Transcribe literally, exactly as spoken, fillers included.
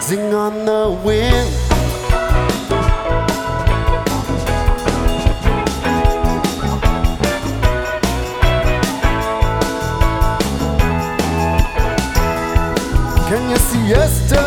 Sing on the wind. Can you see yesterday?